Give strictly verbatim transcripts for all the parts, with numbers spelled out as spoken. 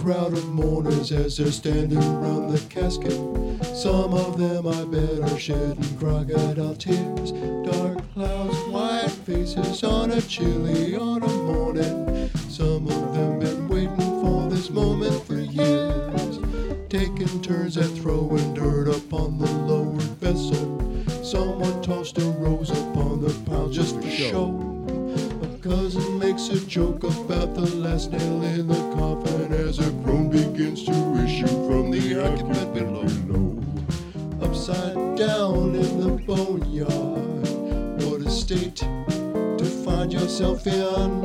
crowd of mourners as they're standing round the casket. Some of them I bet are shedding crocodile tears. Dark clouds, white faces on a chilly autumn morning. Some of them been waiting for this moment for years, taking turns at throwing dirt upon the lowered vessel. Someone tossed a rose upon the pile just for show. A cousin makes a joke about the last nail in the coffin as a groan begins to issue from the occupant below. Upside down in the boneyard, what a state to find yourself in.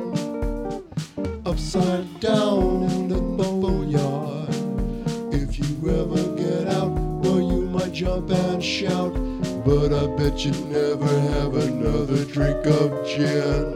Upside down in the boneyard, if you ever get out, well, you might jump and shout, but I bet you never have another drink of gin.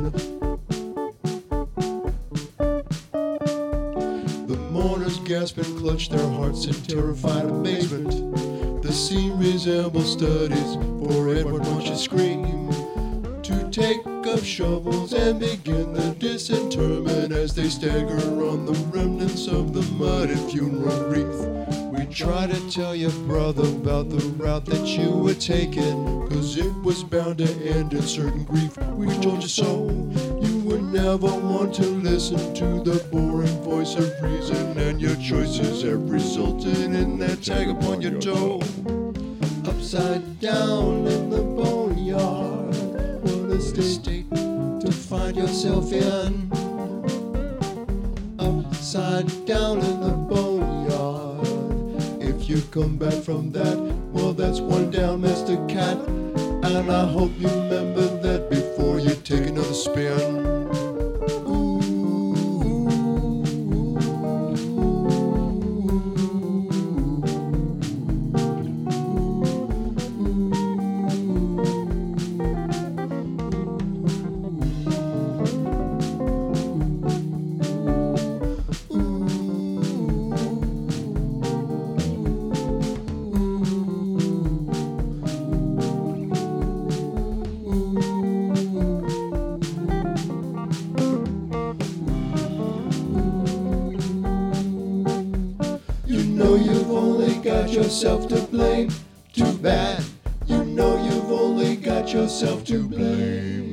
The mourners gasp and clutch their hearts in terrified amazement. The scene resembles studies for Edward Munch's Scream. To take up shovels and begin the disinterment as they stagger on the remnants of the muddy funeral wreath. We try to tell your brother about the route that you were taking, 'cause it was bound to end in certain grief. We told you so. You would never want to listen to the boring voice of reason, and your choices have resulted in that tag upon your toe. Upside down in the boneyard, what a state to find yourself in. Upside down in the boneyard, if you come back from that, well, that's one down, Mister Cat. And I hope you remember that before you take another spin. You know you've only got yourself to blame. Too bad. You know you've only got yourself to blame.